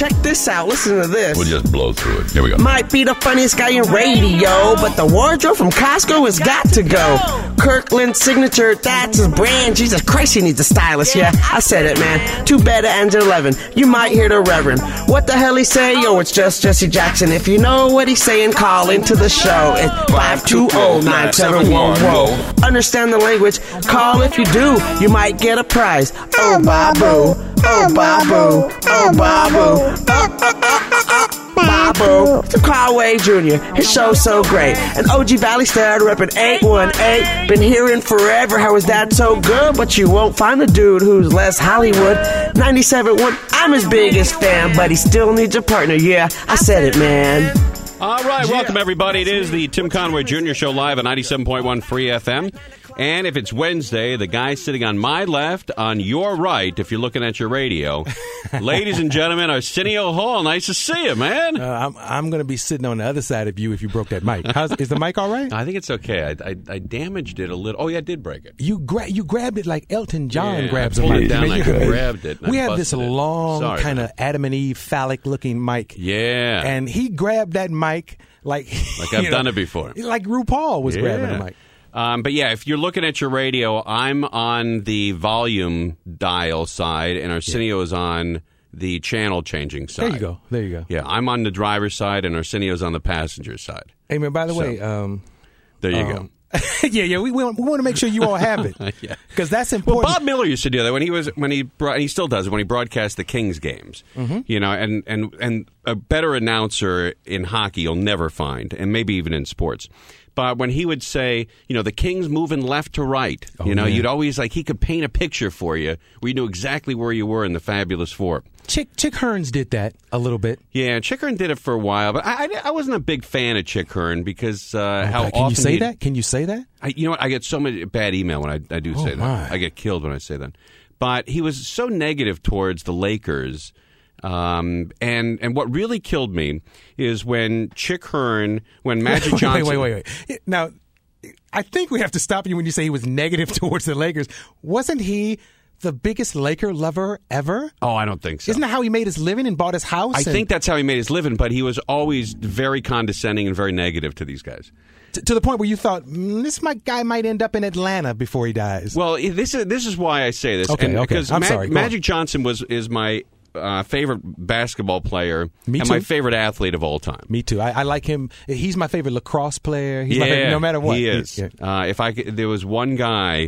check this out. Listen to this. We'll just blow through it. Here we go. Might be the funniest guy in radio, but the wardrobe from Costco has got to go. Kirkland Signature, that's his brand. Jesus Christ, he needs a stylist. Yeah, I said it, man. Too bad it ends at 11. You might hear the Reverend. What the hell he say? Yo, it's just Jesse Jackson. If you know what he's saying, call into the show. It's 520-9711. Understand the language? Call if you do. You might get a prize. Oh, Babu. Oh, Babu. Oh, Babu. Babu. It's Conway Jr. His show's so great. And OG Valley Star reppin' 818. Been hearing forever how his dad's so good, but you won't find a dude who's less Hollywood. 97.1, I'm his biggest fan, but he still needs a partner. Yeah, I said it, man. All right, welcome everybody. It is the Tim Conway Jr. Show live at 97.1 Free FM. And if it's Wednesday, the guy sitting on my left, on your right, if you're looking at your radio, ladies and gentlemen, Arsenio Hall. Nice to see you, man. I'm going to be sitting on the other side of you if you broke that mic. Is the mic all right? I think it's okay. I damaged it a little. Oh, yeah, I did break it. You grabbed it like Elton John grabs a mic. I pulled it down, I grabbed it. We have this long kind of Adam and Eve phallic-looking mic. Yeah. And he grabbed that mic like I've done it before. Like RuPaul was grabbing the mic. But yeah, if you're looking at your radio, I'm on the volume dial side, and Arsenio is on the channel changing side. There you go. Yeah, I'm on the driver's side, and Arsenio's on the passenger side. Hey, man, by the way... there you go. Yeah, we want to make sure you all have it. Yeah. Because that's important. Well, Bob Miller used to do that when he still does it, when he broadcast the Kings games. Mm-hmm. You know, and a better announcer in hockey you'll never find, and maybe even in sports. But when he would say, you know, the Kings moving left to right, you'd always he could paint a picture for you where you knew exactly where you were in the Fabulous Four. Chick Hearns did that a little bit. Yeah, Chick Hearn did it for a while, but I wasn't a big fan of Chick Hearn because how often... Can you say that? Can you say that? You know what? I get so much bad email when I do say that. I get killed when I say that. But he was so negative towards the Lakers... And what really killed me is when Chick Hearn, when Magic Johnson... Wait. Now, I think we have to stop you when you say he was negative towards the Lakers. Wasn't he the biggest Laker lover ever? Oh, I don't think so. Isn't that how he made his living and bought his house? I think that's how he made his living, but he was always very condescending and very negative to these guys. To the point where you thought, this guy might end up in Atlanta before he dies. Well, this is why I say this. Okay. Because I'm sorry. Magic Johnson is my... favorite basketball player and my favorite athlete of all time. Me too. I like him. He's my favorite lacrosse player. He's my favorite, no matter what. He is. There was one guy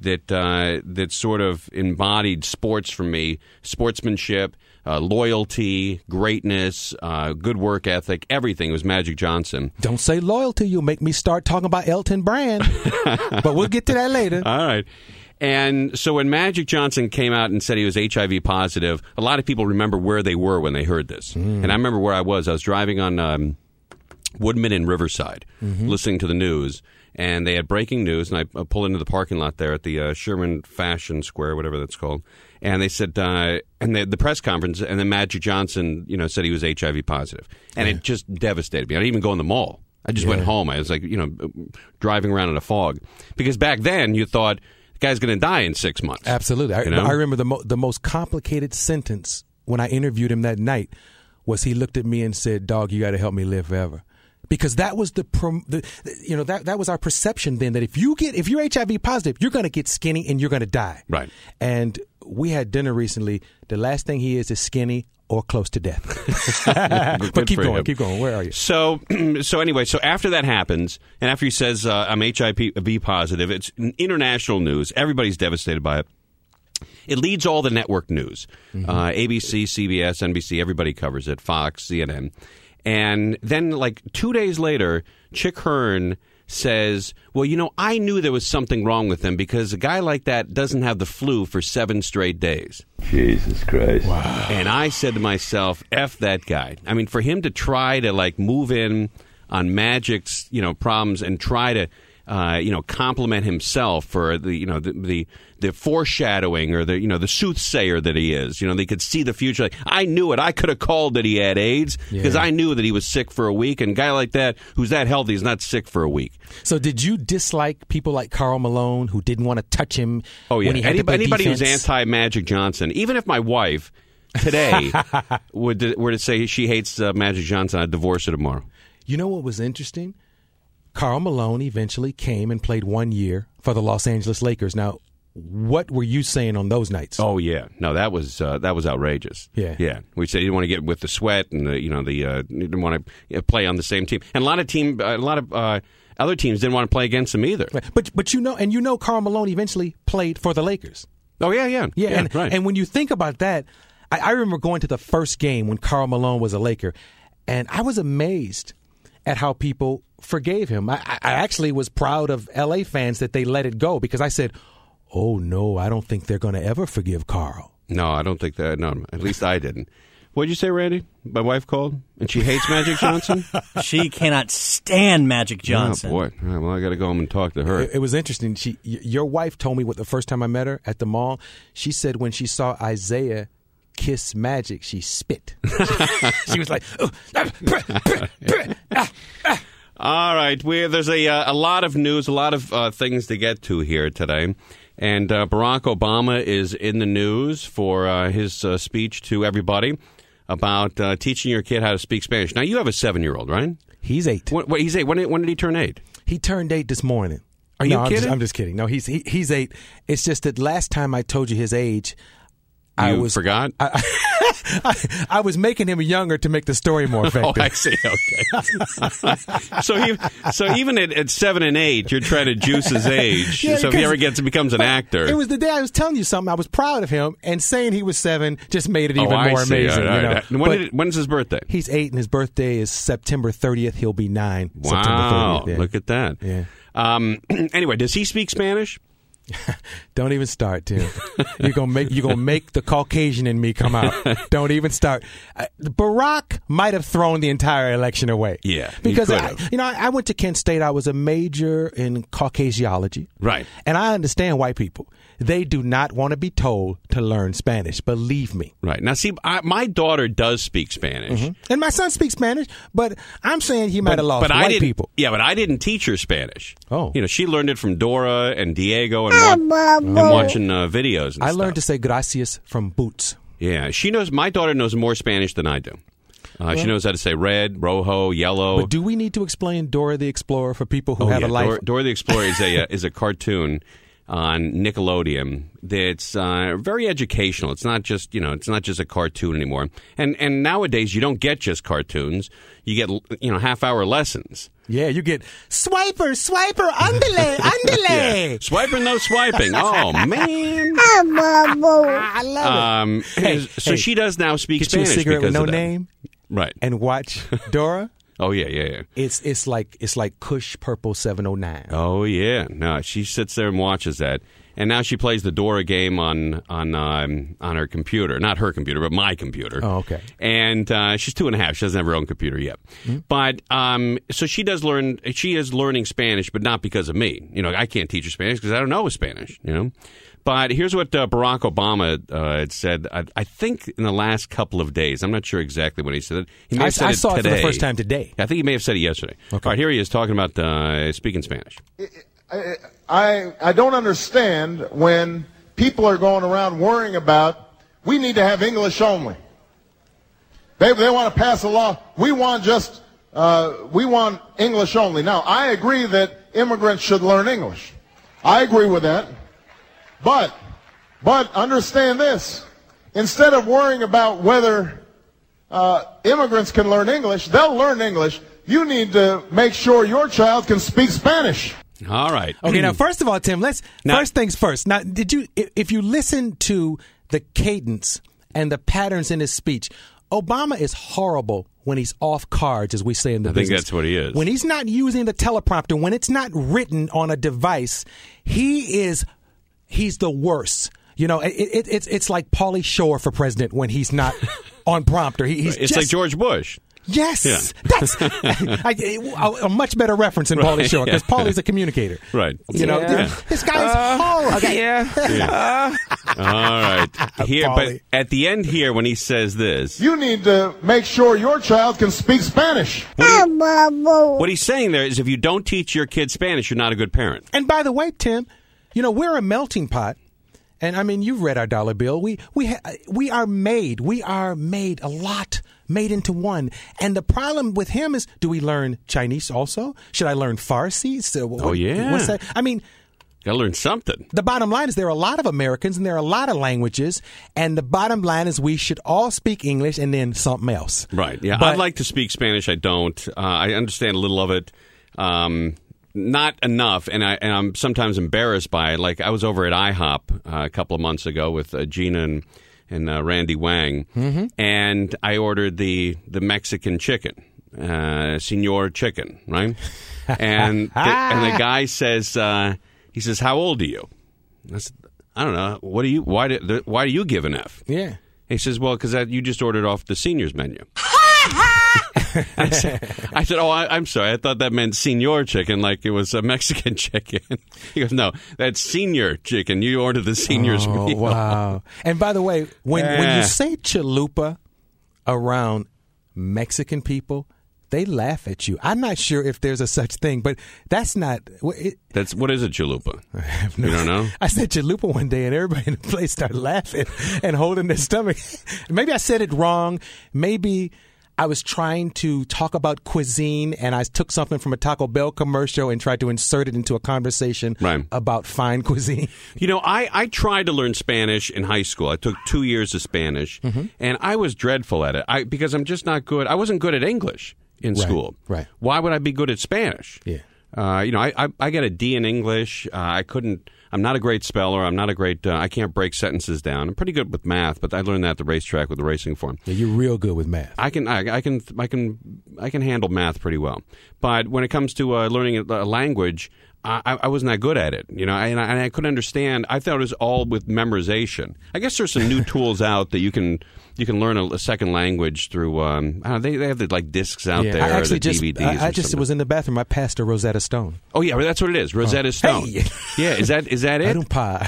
that sort of embodied sports for me: sportsmanship, loyalty, greatness, good work ethic. Everything was Magic Johnson. Don't say loyalty. You'll make me start talking about Elton Brand. But we'll get to that later. All right. And so when Magic Johnson came out and said he was HIV positive, a lot of people remember where they were when they heard this. And I remember where I was. I was driving on Woodman and Riverside, listening to the news. And they had breaking news, and I pulled into the parking lot there at the Sherman Fashion Square, whatever that's called. And they said, and the press conference, and then Magic Johnson, said he was HIV positive. And it just devastated me. I didn't even go in the mall. I just went home. I was like, driving around in a fog. Because back then, you thought... guy's going to die in 6 months. Absolutely. I remember the most complicated sentence when I interviewed him that night was he looked at me and said, "Dog, you got to help me live forever." Because that was that was our perception then, that if you're HIV positive, you're going to get skinny and you're going to die. Right. And we had dinner recently. The last thing he is skinny or close to death. But keep going. Where are you? So anyway, after that happens, and after he says, I'm HIV positive, it's international news. Everybody's devastated by it. It leads all the network news. ABC, CBS, NBC, everybody covers it. Fox, CNN. And then, 2 days later, Chick Hearn says, well, I knew there was something wrong with him because a guy like that doesn't have the flu for 7 straight days. Jesus Christ. Wow. And I said to myself, F that guy. I mean, for him to try to, move in on Magic's, problems and try to, compliment himself for the foreshadowing or the soothsayer that he is. They could see the future. I knew it. I could have called that he had AIDS because I knew that he was sick for a week. And a guy like that who's that healthy is not sick for a week. So did you dislike people like Karl Malone who didn't want to touch him? Oh, yeah. When he had to play anybody defense? who's anti-Magic Johnson, even if my wife today were to say she hates Magic Johnson, I'd divorce her tomorrow. You know what was interesting? Karl Malone eventually came and played 1 year for the Los Angeles Lakers. Now, what were you saying on those nights? Oh yeah, no, that was outrageous. Yeah. We said he didn't want to get with the sweat, and he didn't want to play on the same team, and a lot of other teams didn't want to play against him either. Right. But Karl Malone eventually played for the Lakers. Oh yeah, right. And when you think about that, I remember going to the first game when Karl Malone was a Laker, and I was amazed at how people forgave him. I actually was proud of L.A. fans that they let it go, because I said, oh, no, I don't think they're going to ever forgive Karl. No, I don't think that. No, at least I didn't. What did you say, Randy? My wife called, and she hates Magic Johnson? She cannot stand Magic Johnson. Oh, boy. All right, well, I got to go home and talk to her. It was interesting. Your wife told me the first time I met her at the mall, she said when she saw Isaiah kiss Magic, she spit. She was like, All right, there's a lot of news, a lot of things to get to here today. And Barack Obama is in the news for his speech to everybody about teaching your kid how to speak Spanish. Now, you have a 7-year-old, right? He's 8. He's 8. When did he turn 8? He turned 8 this morning. Are you kidding? I'm just kidding. No, he's 8. It's just that last time I told you his age, You forgot? I was making him younger to make the story more effective. Oh, I see. Okay. So even at 7 and 8, you're trying to juice his age. Yeah, so if he ever becomes an actor. It was the day I was telling you something. I was proud of him, and saying he was 7 just made it even more amazing. All right. When's his birthday? He's 8, and his birthday is September 30th. He'll be 9. Wow. September 30th. Yeah. Look at that. Yeah. Anyway, does he speak Spanish? Don't even start, Tim. You're gonna make the Caucasian in me come out. Don't even start. Barack might have thrown the entire election away. Yeah, because I went to Kent State. I was a major in Caucasiology. Right, and I understand white people. They do not want to be told to learn Spanish. Believe me. Right. Now, see, my daughter does speak Spanish. Mm-hmm. And my son speaks Spanish, but I'm saying he might have lost white people. Yeah, but I didn't teach her Spanish. Oh. She learned it from Dora and Diego and watching videos and stuff. I learned to say gracias from Boots. Yeah. My daughter knows more Spanish than I do. She knows how to say red, rojo, yellow. But do we need to explain Dora the Explorer for people who have a life? Dora the Explorer is a cartoon on Nickelodeon that's very educational. It's not just a cartoon anymore. And nowadays you don't get just cartoons. You get half-hour lessons. Yeah, you get swiper, underlay. Yeah. Swiper, no swiping. Oh man, I love it. So she does now speak get Spanish. You a cigarette with no that. name, right? And watch Dora. Oh yeah. It's like Kush Purple 709. Oh yeah. No, she sits there and watches that, and now she plays the Dora game on her computer, not her computer, but my computer. Oh, okay. And she's 2.5. She doesn't have her own computer yet. Mm-hmm. But so she does learn. She is learning Spanish, but not because of me. I can't teach her Spanish because I don't know Spanish. But here's what Barack Obama had said, I think in the last couple of days. I'm not sure exactly when he said it. He may have said I saw today. it for the first time today. I think he may have said it yesterday. Okay. All right, here he is talking about speaking Spanish. I don't understand when people are going around worrying about, we need to have English only. They want to pass a law. We want English only. Now, I agree that immigrants should learn English. I agree with that. But understand this. Instead of worrying about whether immigrants can learn English, they'll learn English. You need to make sure your child can speak Spanish. All right. Okay, now, first of all, Tim, first things first. Now, if you listen to the cadence and the patterns in his speech, Obama is horrible when he's off cards, as we say in the business. I think that's what he is. When he's not using the teleprompter, when it's not written on a device, he's the worst. It's like Pauly Shore for president when he's not on prompter. It's like George Bush. Yes, yeah. That's a much better reference than Pauly Shore, because Paulie's a communicator. Right. This guy is horrible. Okay. All right. Here, but at the end here, when he says this, you need to make sure your child can speak Spanish. What he's saying there is, if you don't teach your kid Spanish, you're not a good parent. And by the way, Tim, we're a melting pot. And I mean, you've read our dollar bill. We are made a lot made into one. And the problem with him is, do we learn Chinese also? Should I learn Farsi? So, what's that? I mean, got to learn something. The bottom line is there are a lot of Americans and there are a lot of languages. And the bottom line is we should all speak English and then something else. Right. Yeah. But I'd like to speak Spanish. I don't. I understand a little of it. Not enough, and I'm sometimes embarrassed by it. Like I was over at IHOP a couple of months ago with Gina and Randy Wang, and I ordered the Mexican chicken, Senor Chicken, right? And the guy says, he says, "How old are you?" I said, "I don't know. What do you? Why do you give an F?" Yeah. He says, "Well, because you just ordered off the seniors menu." I said, "Oh, I'm sorry. I thought that meant Senor Chicken, like it was a Mexican chicken." He goes, "No, that's Senior Chicken. You ordered the seniors meal." Wow. And by the way, when you say chalupa around Mexican people, they laugh at you. I'm not sure if there's a such thing, but that's not. What is a chalupa? You don't know? I said chalupa one day, and everybody in the place started laughing and holding their stomach. Maybe I said it wrong. Maybe I was trying to talk about cuisine, and I took something from a Taco Bell commercial and tried to insert it into a conversation about fine cuisine. You know, I tried to learn Spanish in high school. I took 2 years of Spanish, and I was dreadful at it because I'm just not good. I wasn't good at English in school. Right. Why would I be good at Spanish? Yeah. You know, I got a D in English. I'm not a great speller. I'm not a great. I can't break sentences down. I'm pretty good with math, but I learned that at the racetrack with the racing form. Yeah, you're real good with math. I can handle math pretty well. But when it comes to learning a language, I wasn't that good at it. You know, and I couldn't understand. I thought it was all with memorization. I guess there's some new tools out that you can learn a second language through. I don't know, they have the like discs out there. I actually or the DVDs. I just was in the bathroom. I passed a Rosetta Stone. Oh yeah, that's what it is. Rosetta Stone. Hey. Yeah, is that it? I don't pie.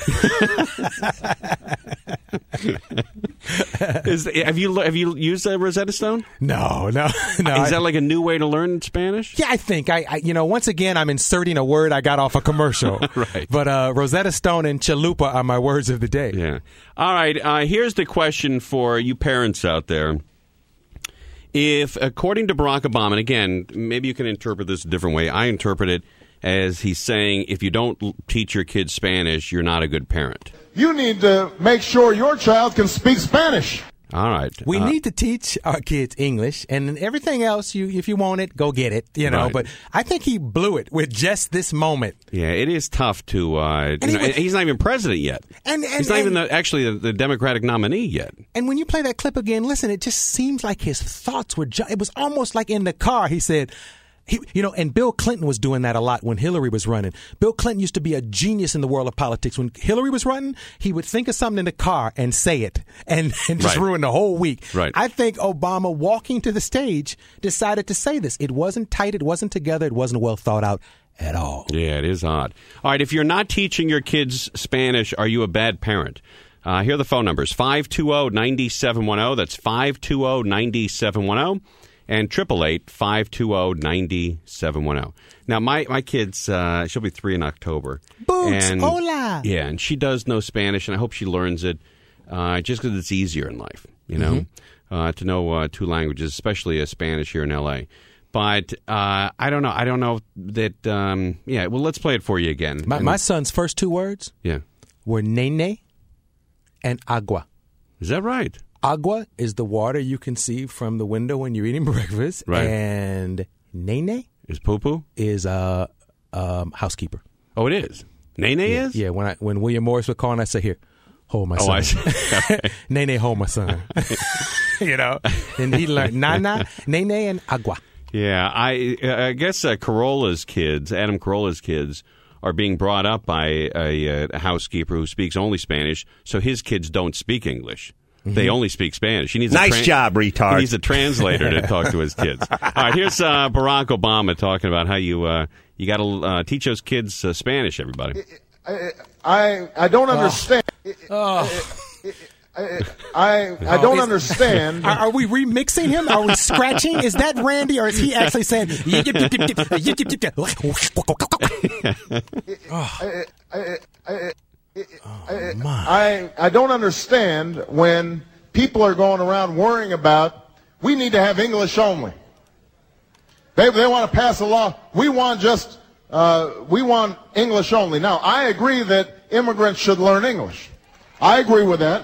Have you used Rosetta Stone? No. Is that like a new way to learn Spanish? Yeah, I think I once again I'm inserting a word I got off a commercial. Right. But Rosetta Stone and chalupa are my words of the day. Yeah. All right. Here's the question for you parents out there. If, according to Barack Obama, and again, maybe you can interpret this a different way. I interpret it as he's saying, if you don't teach your kids Spanish, you're not a good parent. You need to make sure your child can speak Spanish. All right. We need to teach our kids English, and everything else, if you want it, go get it, you know. Right. But I think he blew it with just this moment. Yeah, it is tough to, he's not even president yet. And he's not even the Democratic nominee yet. And when you play that clip again, listen, it just seems like his thoughts were, it was almost like in the car, he said, and Bill Clinton was doing that a lot when Hillary was running. Bill Clinton used to be a genius in the world of politics. When Hillary was running, he would think of something in the car and say it and just ruin the whole week. Right. I think Obama, walking to the stage, decided to say this. It wasn't tight. It wasn't together. It wasn't well thought out at all. Yeah, it is odd. All right, if you're not teaching your kids Spanish, are you a bad parent? Here are the phone numbers. 520-9710. That's 520-9710. And 888-520-9710. Now, my kid's, she'll be 3 in October. Boots, hola! Yeah, and she does know Spanish, and I hope she learns it just because it's easier in life, you know, to know 2 languages, especially Spanish here in L.A. But I don't know. I don't know that, well, let's play it for you again. My son's first 2 words were nene and agua. Is that right? Agua is the water you can see from the window when you're eating breakfast. Right. And nene is poo-poo? Is a housekeeper. Oh, it is? Nene is? Yeah, when William Morris would call and I say, here, hold my son. I see. Nene, hold my son. You know? And he learned nana, nene, and agua. Yeah, I guess Adam Carolla's kids, are being brought up by a housekeeper who speaks only Spanish, so his kids don't speak English. They only speak Spanish. He needs nice job, retard. He needs a translator to talk to his kids. All right, here's Barack Obama talking about how you got to teach those kids Spanish, everybody. I don't understand. I don't understand. Are we remixing him? Are we scratching? Is that Randy, or is he actually saying? I don't understand when people are going around worrying about we need to have English only. They want to pass a law. We want English only. Now, I agree that immigrants should learn English. I agree with that.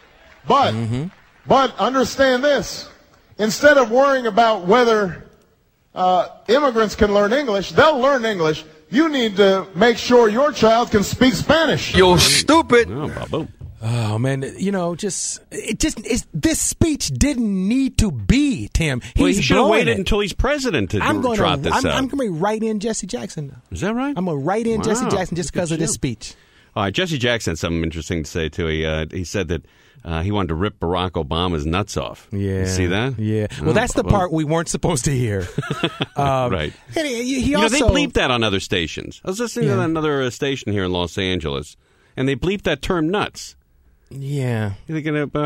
But understand this. Instead of worrying about whether immigrants can learn English, they'll learn English. You need to make sure your child can speak Spanish. You're stupid. Oh, Babu. Oh man, this speech didn't need to be, Tim. Well, he should have waited until he's president to trot this out. I'm going to write in Jesse Jackson now. Is that right? I'm going to write in Jesse Jackson just because of this speech. All right, Jesse Jackson had something interesting to say too. He said that he wanted to rip Barack Obama's nuts off. Yeah, you see that? Yeah. Well, that's the part we weren't supposed to hear. Right. And he also, they bleeped that on other stations. I was listening to another station here in Los Angeles, and they bleeped that term "nuts." Yeah. Jesse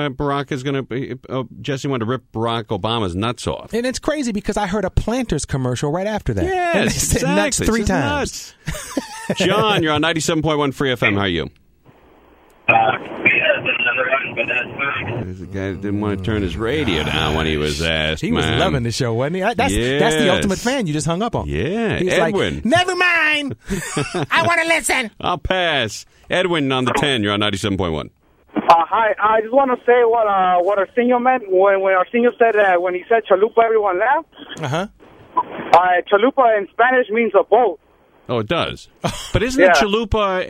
wanted to rip Barack Obama's nuts off. And it's crazy because I heard a Planters commercial right after that. Yes, and they said nuts 3 times. Nuts. John, you're on 97.1 Free FM. How are you? There's a guy that didn't want to turn his radio down when he was asked. He was loving the show, wasn't he? That's the ultimate fan you just hung up on. Yeah, He's Edwin. Like, never mind. I want to listen. I'll pass. Edwin on the 10. You're on 97.1. Hi, I just want to say what Arsenio meant when Arsenio said when he said chalupa, everyone laughed. Chalupa in Spanish means a boat. Oh, it does. But isn't a chalupa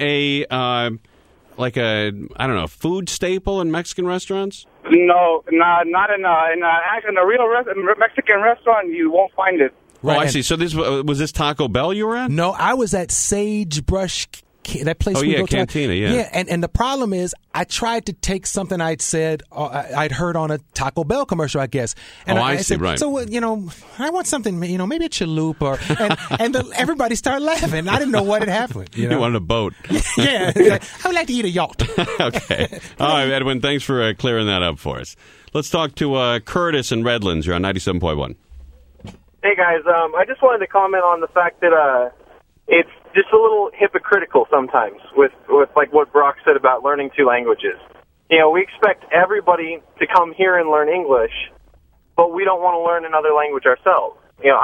a food staple in Mexican restaurants? No, not in a real Mexican restaurant. You won't find it. Right. Oh, I see. So was this Taco Bell you were at? No, I was at Sagebrush. That place we go Cantina, to. Yeah, and the problem is I tried to take something I'd said, I'd heard on a Taco Bell commercial, I guess. And I see, said, right. So, I want something, maybe a chalupa. And everybody started laughing. I didn't know what had happened. You wanted a boat. Yeah. I would like to eat a yacht. Okay. All right, Edwin, thanks for clearing that up for us. Let's talk to Curtis in Redlands. You're on 97.1. Hey, guys. I just wanted to comment on the fact that it's just a little hypocritical sometimes with like what Brock said about learning 2 languages. We expect everybody to come here and learn English, but we don't want to learn another language ourselves.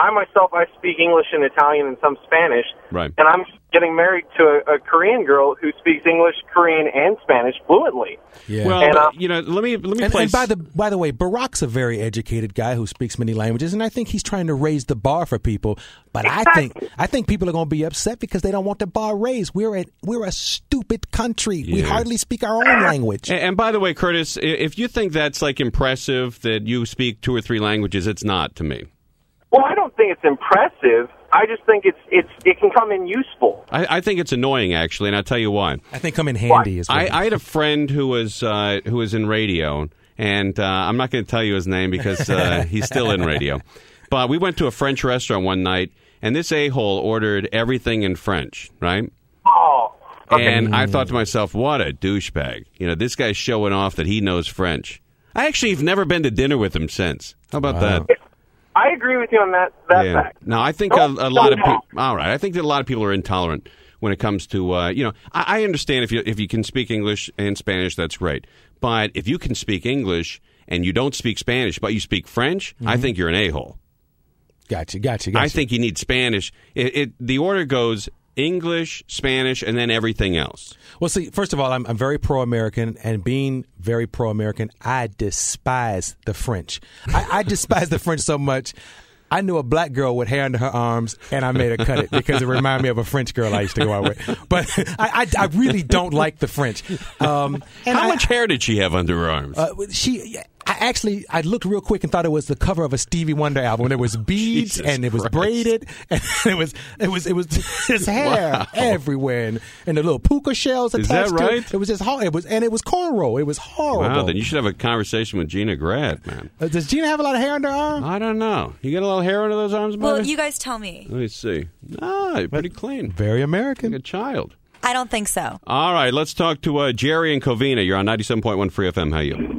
I speak English and Italian and some Spanish, right? And I'm getting married to a Korean girl who speaks English, Korean, and Spanish fluently. Yeah. Well, and, let me place. And by the way, Barack's a very educated guy who speaks many languages, and I think he's trying to raise the bar for people. But exactly. I think people are going to be upset because they don't want the bar raised. We're a stupid country. Yeah. We hardly speak our own language. And by the way, Curtis, if you think that's impressive that you speak 2 or 3 languages, it's not to me. Well, I don't think it's impressive. I just think it can come in useful. I think it's annoying, actually, and I'll tell you why. I think come in handy as well. I had a friend who was in radio, and I'm not going to tell you his name because he's still in radio. But we went to a French restaurant one night, and this a-hole ordered everything in French, right? Oh, okay. And I thought to myself, what a douchebag. This guy's showing off that he knows French. I actually have never been to dinner with him since. How about that? I agree with you on that fact. No, I think a lot of people. All right, I think that a lot of people are intolerant when it comes to I understand if you can speak English and Spanish, that's great. But if you can speak English and you don't speak Spanish, but you speak French, I think you're an a-hole. Gotcha. I think you need Spanish. The order goes English, Spanish, and then everything else. Well, see, first of all, I'm very pro-American, and being very pro-American, I despise the French. I despise the French so much. I knew a black girl with hair under her arms, and I made her cut it because it reminded me of a French girl I used to go out with. But I really don't like the French. How much hair did she have under her arms? I looked real quick and thought it was the cover of a Stevie Wonder album. There was beads and it was braided and it was his hair everywhere and the little puka shells attached. Is that right? To it. It was just it was cornrow. It was horrible. Wow, then you should have a conversation with Gina Grad, man. Does Gina have a lot of hair under her arm? I don't know. You got a little hair under those arms, buddy? Well, you guys tell me. Let me see. You're pretty clean. Very American. Like a child. I don't think so. All right, let's talk to Jerry and Covina. You're on 97.1 Free FM. How are you?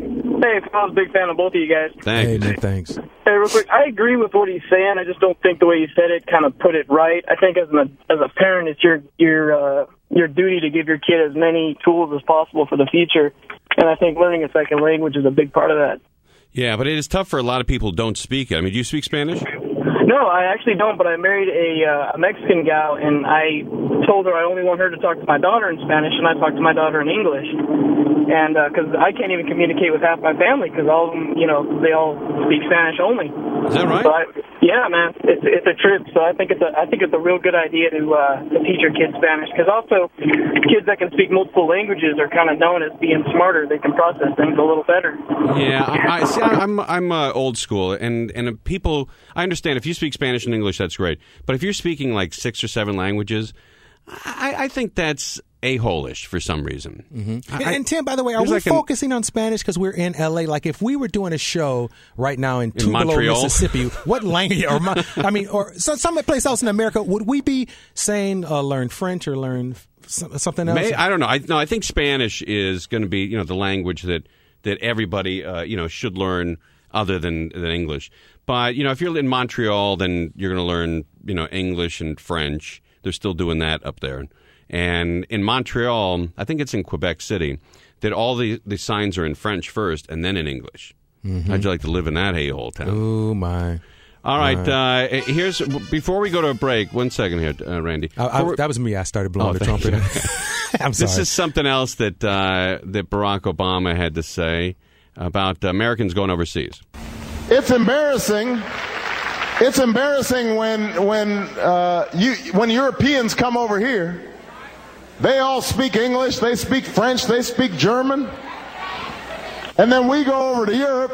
Hey, I was a big fan of both of you guys. Thank you. Man, thanks. Hey, real quick, I agree with what he's saying. I just don't think the way he said it kind of put it right. I think as a parent, it's your duty to give your kid as many tools as possible for the future. And I think learning a second language is a big part of that. Yeah, but it is tough for a lot of people who don't speak it. I mean, do you speak Spanish? No, I actually don't, but I married a Mexican gal, and I told her I only want her to talk to my daughter in Spanish, and I talk to my daughter in English. And because I can't even communicate with half my family because all of them, they all speak Spanish only. Is that right? So yeah, man, it's a trip. So I think it's a real good idea to teach your kids Spanish, because also kids that can speak multiple languages are kind of known as being smarter. They can process things a little better. Yeah, I'm old school, and people. I understand if you speak Spanish and English, that's great. But if you're speaking like 6 or 7 languages, I think that's a-hole-ish for some reason. Mm-hmm. And Tim, by the way, are we focusing on Spanish because we're in L.A.? Like, if we were doing a show right now in Tupelo, Montreal? Mississippi, what language, or someplace else in America, would we be saying learn French or learn something else? I don't know. I think Spanish is going to be, the language that everybody, should learn other than English. But, if you're in Montreal, then you're going to learn, English and French. They're still doing that up there. And in Montreal, I think it's in Quebec City, that all the signs are in French first and then in English. Mm-hmm. How'd you like to live in that a-hole town? Oh, my. All right. Before we go to a break, 1 second here, Randy. That was me. I started blowing the trumpet. I'm sorry. This is something else that Barack Obama had to say about Americans going overseas. It's embarrassing. It's embarrassing when Europeans come over here. They all speak English, they speak French, they speak German. And then we go over to Europe,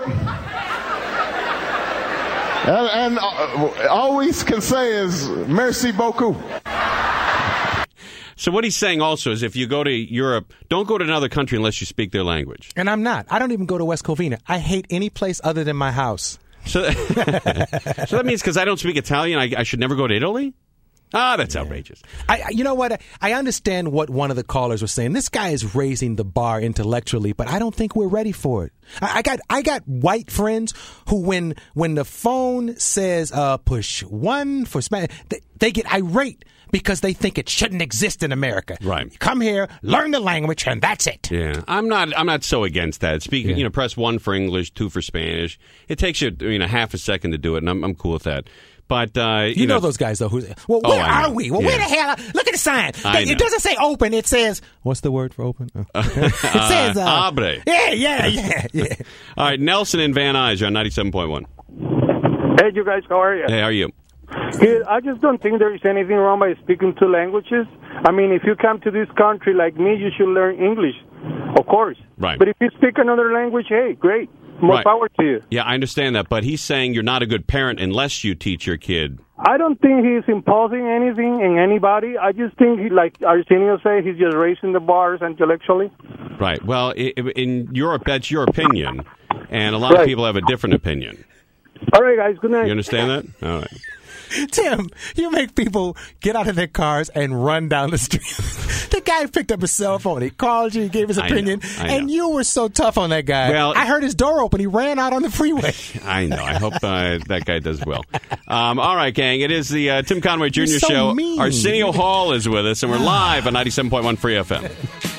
and all we can say is, merci beaucoup. So what he's saying also is if you go to Europe, don't go to another country unless you speak their language. And I'm not. I don't even go to West Covina. I hate any place other than my house. So that means because I don't speak Italian, I should never go to Italy? That's outrageous. You know what? I understand what one of the callers was saying. This guy is raising the bar intellectually, but I don't think we're ready for it. I got white friends who, when the phone says push 1 for Spanish, they get irate because they think it shouldn't exist in America. Right. You come here, learn the language, and that's it. Yeah, I'm not so against that. Speaking, press 1 for English, 2 for Spanish. It takes you, half a second to do it, and I'm cool with that. But you know those guys though. Where are we? Well, where the hell? Look at the sign. It doesn't say open. It says what's the word for open? It says abre. Yeah. All right, Nelson in Van Nuys, you're on 97.1. Hey, you guys, how are you? Hey, how are you? Good. I just don't think there is anything wrong by speaking 2 languages. I mean, if you come to this country like me, you should learn English, of course. Right. But if you speak another language, hey, great. More power to you. Yeah, I understand that, but he's saying you're not a good parent unless you teach your kid. I don't think he's imposing anything in anybody. I just think, like Arsenio said, he's just raising the bars intellectually. Right. Well, in Europe, that's your opinion, and a lot of people have a different opinion. All right, guys, good night. You understand that? All right. Tim, you make people get out of their cars and run down the street. The guy picked up his cell phone. He called you. He gave his opinion. I know. And you were so tough on that guy. Well, I heard his door open. He ran out on the freeway. I know. I hope that guy does well. All right, gang. It is the Tim Conway Jr. Show. Mean. Arsenio Hall is with us, and we're live on 97.1 Free FM.